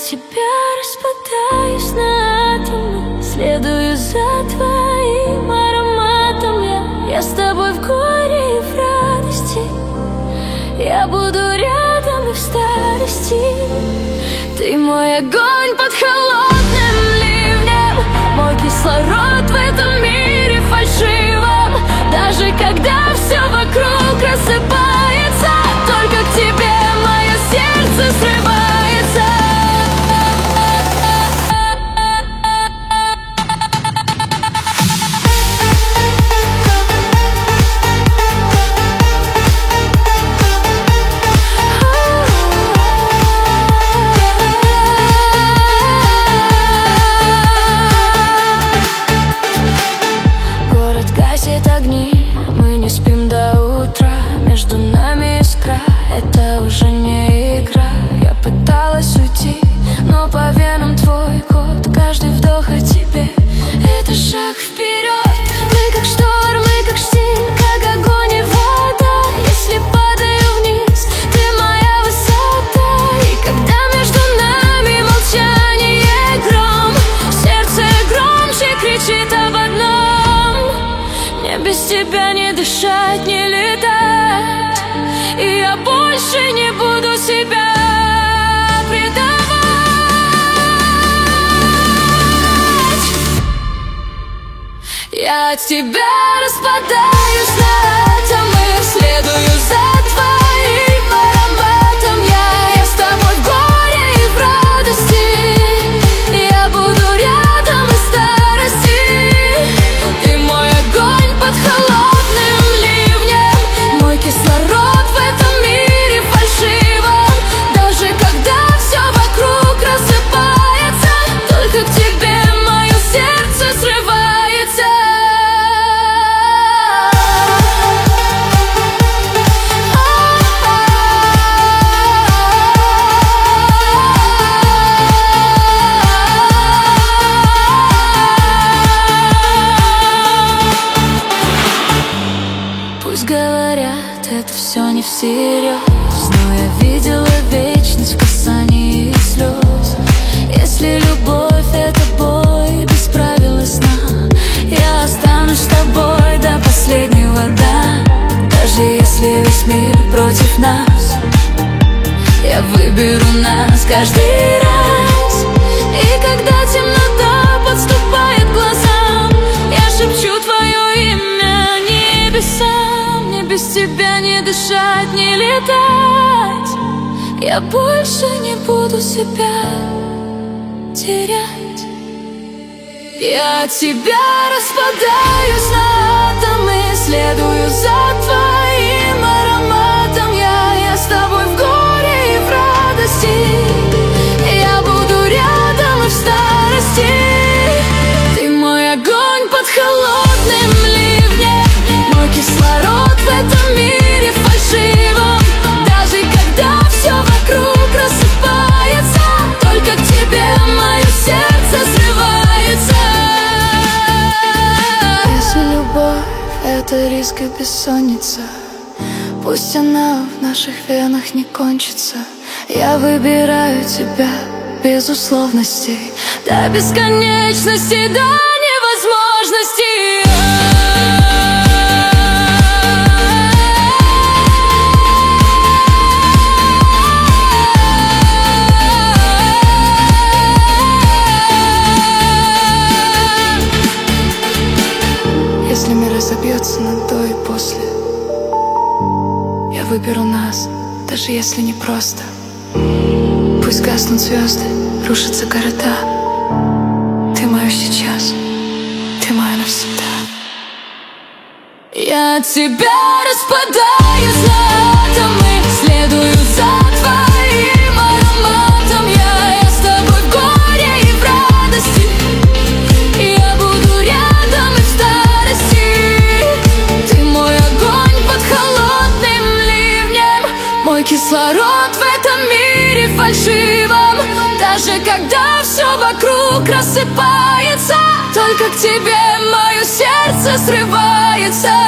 тебя распадаюсь на атомы, следую за твоим ароматом. Я с тобой в горе и в радости, я буду рядом и в старости. Ты мой огонь под холодным ливнем, мой кислород в этом мире фальшивом. Даже когда все вокруг рассыпается, только к тебе мое сердце срывается. Между нами искра, это уже не игра. Я пыталась уйти, но по венам твой код. Каждый вдох о тебе — это шаг вперед. Мы как шторм, мы как штиль, как огонь и вода. Если падаю вниз, ты моя высота. И когда между нами молчание, гром, сердце громче кричит об одном: мне без тебя не дышать, не летать. И я больше не буду себя предавать. Я от тебя распадаюсь на атомы, следую за твоим ароматом. Я с тобой в горе и в радости, я буду рядом и в старости. Ты мой огонь под холодным ливнем, мой кислород в этом мире фальшивом. Даже когда все вокруг рассыпается, только к тебе мое сердце срывается. Пусть говорят, это все не всерьез, но я видела вечность в касании слез. Если любовь — это бой без правил и сна, я останусь с тобой до последнего дня. Даже если весь мир против нас, я выберу нас каждый раз. И когда темнота подступает к глазам, я шепчу твое имя небесам. Мне без тебя не дышать, не летать. Я больше не буду себя терять. Я от тебя распадаюсь на атомы, следую за твоим ароматом. Я с тобой в горе и в радости, я буду рядом и в старости. Ты мой огонь под холодным ливнем, мой кислород в этом мире фальшивом. Даже когда все вокруг рассыпается, только к тебе мое сердце срывается. Если любовь — это риск и бессонница, пусть она в наших венах не кончится. Я выбираю тебя без условностей, до бесконечности, до невозможности. Если мир разобьется на до и после, я выберу нас, даже если не просто. Пусть гаснут звезды, рушатся города, ты мое сейчас, ты моя навсегда. Я от тебя распадаюсь на атомы, следую за твоим ароматом. Я с тобой в горе и в радости, я буду рядом и в старости. Ты мой огонь под холодным ливнем, мой кислород в этом мире фальшивом. Даже когда все вокруг рассыпается, только к тебе мое сердце срывается.